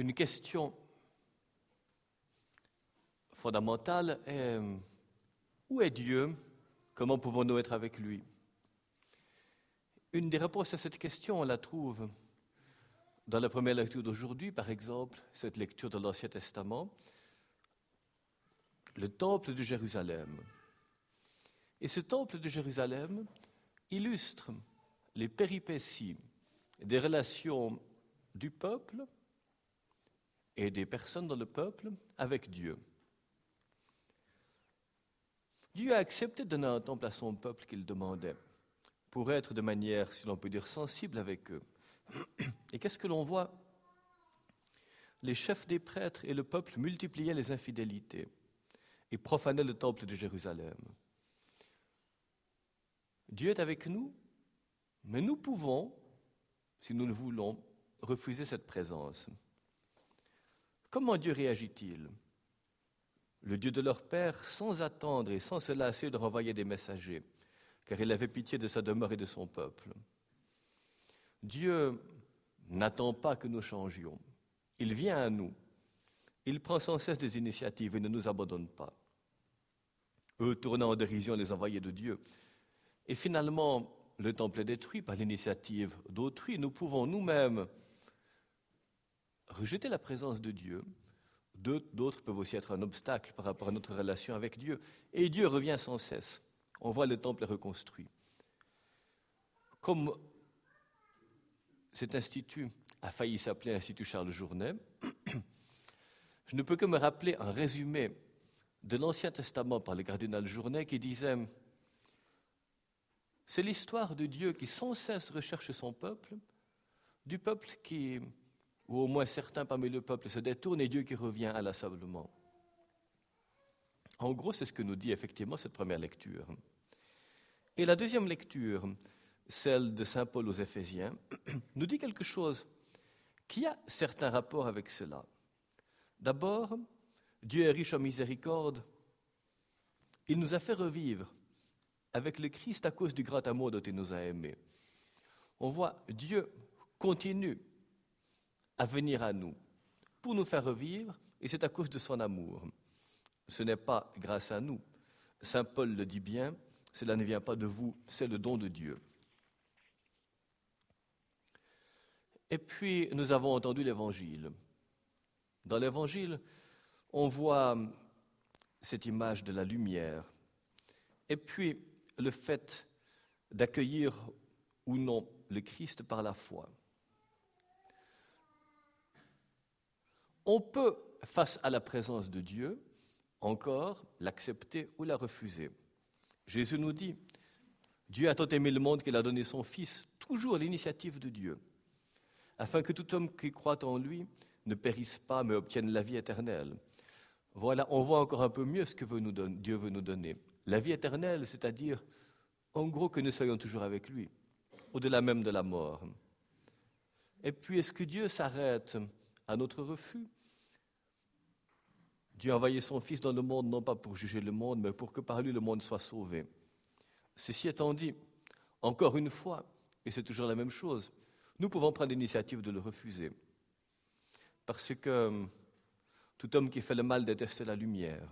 Une question fondamentale est où est Dieu? Comment pouvons-nous être avec lui? Une des réponses à cette question, on la trouve dans la première lecture d'aujourd'hui, par exemple, cette lecture de l'Ancien Testament, le temple de Jérusalem. Et ce temple de Jérusalem illustre les péripéties des relations du peuple et des personnes dans le peuple avec Dieu. Dieu a accepté de donner un temple à son peuple qu'il demandait, pour être de manière, si l'on peut dire, sensible avec eux. Et qu'est-ce que l'on voit? Les chefs des prêtres et le peuple multipliaient les infidélités et profanaient le temple de Jérusalem. Dieu est avec nous, mais nous pouvons, si nous le voulons, refuser cette présence. Comment Dieu réagit-il? Le Dieu de leur père, sans attendre et sans se lasser de renvoyer des messagers, car il avait pitié de sa demeure et de son peuple. Dieu n'attend pas que nous changions. Il vient à nous. Il prend sans cesse des initiatives et ne nous abandonne pas. Eux, tournant en dérision les envoyés de Dieu. Et finalement, le temple est détruit par l'initiative d'autrui. Nous pouvons nous-mêmes rejeter la présence de Dieu. D'autres peuvent aussi être un obstacle par rapport à notre relation avec Dieu. Et Dieu revient sans cesse. On voit le temple reconstruit. Comme cet institut a failli s'appeler Institut Charles Journet, je ne peux que me rappeler un résumé de l'Ancien Testament par le cardinal Journet qui disait « C'est l'histoire de Dieu qui sans cesse recherche son peuple, du peuple qui, ou au moins certains parmi le peuple, se détournent et Dieu qui revient inlassablement. » En gros, c'est ce que nous dit effectivement cette première lecture. Et la deuxième lecture, celle de saint Paul aux Éphésiens, nous dit quelque chose qui a certains rapports avec cela. D'abord, Dieu est riche en miséricorde. Il nous a fait revivre avec le Christ à cause du grand amour dont il nous a aimés. On voit Dieu continue à venir à nous pour nous faire revivre, et c'est à cause de son amour. Ce n'est pas grâce à nous. Saint Paul le dit bien, cela ne vient pas de vous, c'est le don de Dieu. Et puis, nous avons entendu l'Évangile. Dans l'Évangile, on voit cette image de la lumière. Et puis, le fait d'accueillir ou non le Christ par la foi. On peut, face à la présence de Dieu, encore l'accepter ou la refuser. Jésus nous dit, Dieu a tant aimé le monde qu'il a donné son Fils, toujours l'initiative de Dieu, afin que tout homme qui croit en lui ne périsse pas, mais obtienne la vie éternelle. Voilà, on voit encore un peu mieux ce que Dieu veut nous donner. La vie éternelle, c'est-à-dire, en gros, que nous soyons toujours avec lui, au-delà même de la mort. Et puis, est-ce que Dieu s'arrête à notre refus? Dieu a envoyé son Fils dans le monde, non pas pour juger le monde, mais pour que par lui le monde soit sauvé. Ceci étant dit, encore une fois, et c'est toujours la même chose, nous pouvons prendre l'initiative de le refuser. Parce que tout homme qui fait le mal déteste la lumière.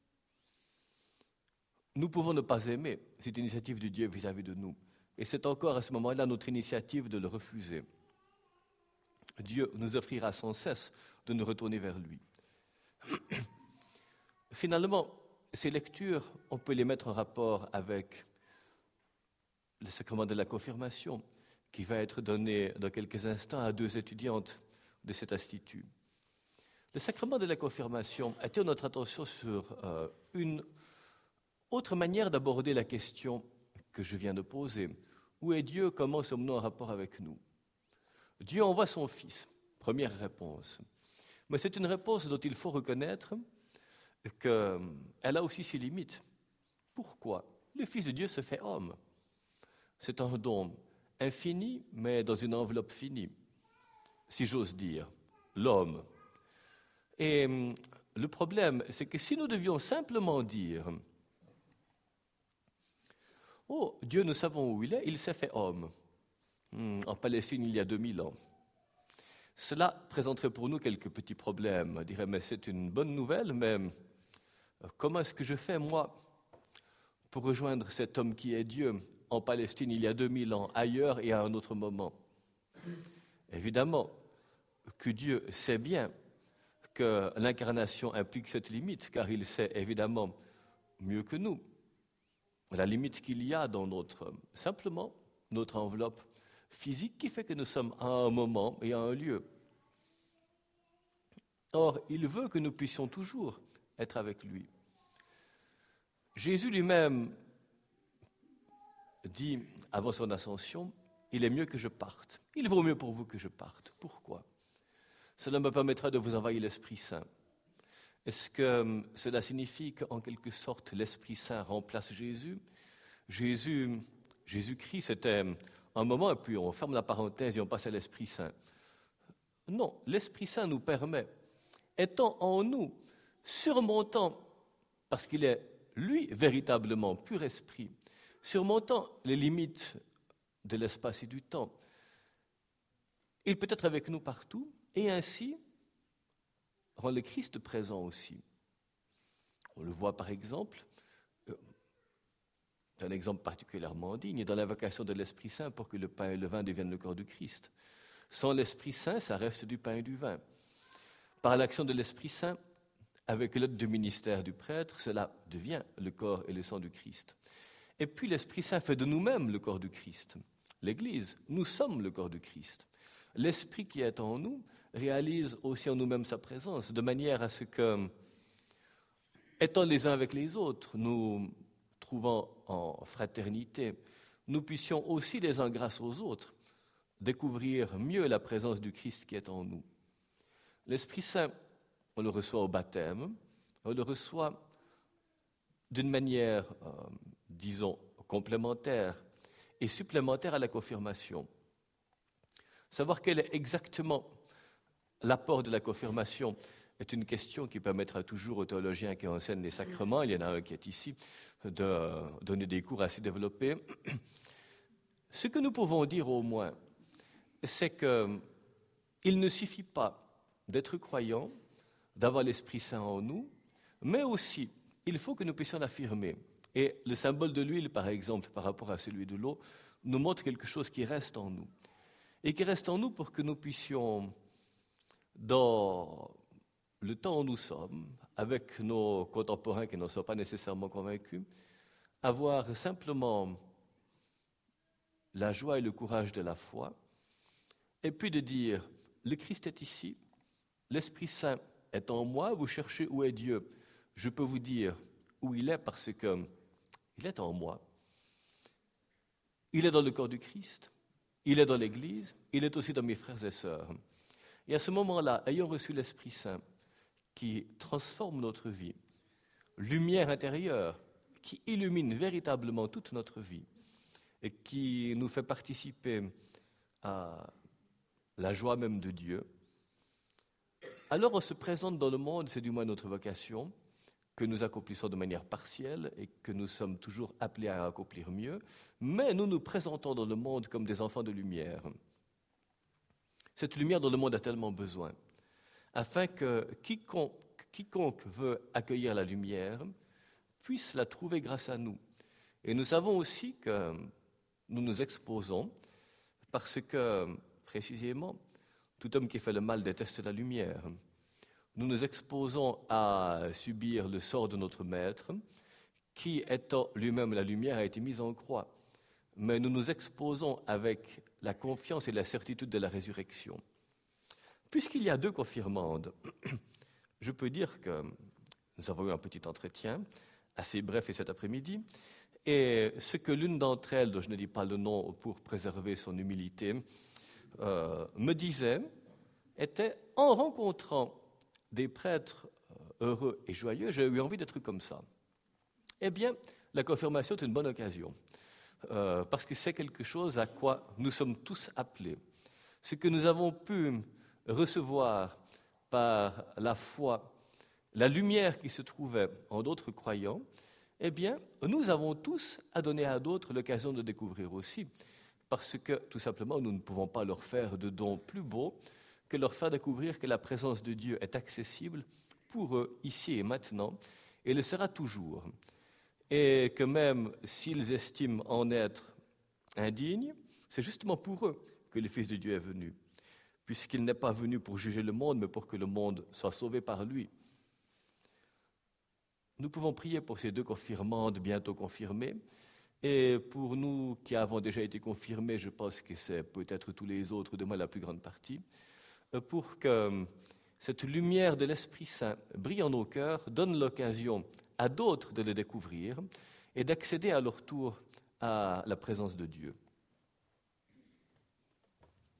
Nous pouvons ne pas aimer cette initiative de Dieu vis-à-vis de nous. Et c'est encore à ce moment-là notre initiative de le refuser. Dieu nous offrira sans cesse de nous retourner vers lui. Finalement, ces lectures, on peut les mettre en rapport avec le sacrement de la confirmation qui va être donné dans quelques instants à 2 étudiantes de cet institut. Le sacrement de la confirmation attire notre attention sur une autre manière d'aborder la question que je viens de poser. Où est Dieu? Comment sommes-nous en rapport avec nous? Dieu envoie son Fils. Première réponse. Mais c'est une réponse dont il faut reconnaître qu'elle a aussi ses limites. Pourquoi? Le Fils de Dieu se fait homme. C'est un don infini, mais dans une enveloppe finie, si j'ose dire, l'homme. Et le problème, c'est que si nous devions simplement dire « Oh, Dieu, nous savons où il est, il s'est fait homme. En Palestine, il y a 2000 ans. » Cela présenterait pour nous quelques petits problèmes. On dirait, mais c'est une bonne nouvelle, mais comment est-ce que je fais, moi, pour rejoindre cet homme qui est Dieu en Palestine il y a 2000 ans, ailleurs et à un autre moment? Évidemment que Dieu sait bien que l'incarnation implique cette limite, car il sait évidemment mieux que nous la limite qu'il y a dans simplement notre enveloppe physique qui fait que nous sommes à un moment et à un lieu. Or, il veut que nous puissions toujours être avec lui. Jésus lui-même dit, avant son ascension, « Il est mieux que je parte. Il vaut mieux pour vous que je parte. » Pourquoi? Cela me permettra de vous envoyer l'Esprit Saint. Est-ce que cela signifie qu'en quelque sorte l'Esprit Saint remplace Jésus? Jésus-Christ, c'était un moment, et puis on ferme la parenthèse et on passe à l'Esprit Saint. Non, l'Esprit Saint nous permet, étant en nous, surmontant, parce qu'il est, lui, véritablement pur esprit, surmontant les limites de l'espace et du temps, il peut être avec nous partout, et ainsi rend le Christ présent aussi. On le voit par exemple, c'est un exemple particulièrement digne, dans l'invocation de l'Esprit Saint pour que le pain et le vin deviennent le corps du Christ. Sans l'Esprit Saint, ça reste du pain et du vin. Par l'action de l'Esprit Saint, avec l'aide du ministère du prêtre, cela devient le corps et le sang du Christ. Et puis l'Esprit Saint fait de nous-mêmes le corps du Christ. L'Église, nous sommes le corps du Christ. L'Esprit qui est en nous réalise aussi en nous-mêmes sa présence, de manière à ce que, étant les uns avec les autres, nous trouvant en fraternité, nous puissions aussi les uns grâce aux autres découvrir mieux la présence du Christ qui est en nous. L'Esprit Saint, on le reçoit au baptême, on le reçoit d'une manière, disons, complémentaire et supplémentaire à la confirmation. Savoir quel est exactement l'apport de la confirmation est une question qui permettra toujours aux théologiens qui enseignent les sacrements, il y en a un qui est ici, de donner des cours assez développés. Ce que nous pouvons dire au moins, c'est qu'il ne suffit pas d'être croyant, d'avoir l'Esprit Saint en nous, mais aussi, il faut que nous puissions l'affirmer. Et le symbole de l'huile, par exemple, par rapport à celui de l'eau, nous montre quelque chose qui reste en nous. Et qui reste en nous pour que nous puissions, dans le temps où nous sommes, avec nos contemporains qui n'en sont pas nécessairement convaincus, avoir simplement la joie et le courage de la foi, et puis de dire, le Christ est ici, l'Esprit Saint est en moi, vous cherchez où est Dieu. Je peux vous dire où il est parce qu'il est en moi. Il est dans le corps du Christ, il est dans l'Église, il est aussi dans mes frères et sœurs. Et à ce moment-là, ayant reçu l'Esprit Saint qui transforme notre vie, lumière intérieure qui illumine véritablement toute notre vie et qui nous fait participer à la joie même de Dieu, alors on se présente dans le monde, c'est du moins notre vocation, que nous accomplissons de manière partielle et que nous sommes toujours appelés à accomplir mieux, mais nous nous présentons dans le monde comme des enfants de lumière. Cette lumière dont le monde a tellement besoin, afin que quiconque veut accueillir la lumière puisse la trouver grâce à nous. Et nous savons aussi que nous nous exposons parce que, précisément, tout homme qui fait le mal déteste la lumière. Nous nous exposons à subir le sort de notre Maître, qui, étant lui-même la lumière, a été mis en croix. Mais nous nous exposons avec la confiance et la certitude de la résurrection. Puisqu'il y a deux confirmandes, je peux dire que nous avons eu un petit entretien, assez bref et cet après-midi, et ce que l'une d'entre elles, dont je ne dis pas le nom pour préserver son humilité, me disait, était en rencontrant des prêtres heureux et joyeux, j'ai eu envie d'être comme ça. Eh bien, la confirmation est une bonne occasion, parce que c'est quelque chose à quoi nous sommes tous appelés. Ce que nous avons pu recevoir par la foi, la lumière qui se trouvait en d'autres croyants, eh bien, nous avons tous à donner à d'autres l'occasion de découvrir aussi, parce que, tout simplement, nous ne pouvons pas leur faire de dons plus beaux que leur faire découvrir que la présence de Dieu est accessible pour eux, ici et maintenant, et le sera toujours. Et que même s'ils estiment en être indignes, c'est justement pour eux que le Fils de Dieu est venu, puisqu'il n'est pas venu pour juger le monde, mais pour que le monde soit sauvé par lui. Nous pouvons prier pour ces deux confirmandes bientôt confirmées, et pour nous qui avons déjà été confirmés, je pense que c'est peut-être tous les autres, de moi la plus grande partie, pour que cette lumière de l'Esprit Saint brille en nos cœurs, donne l'occasion à d'autres de le découvrir et d'accéder à leur tour à la présence de Dieu.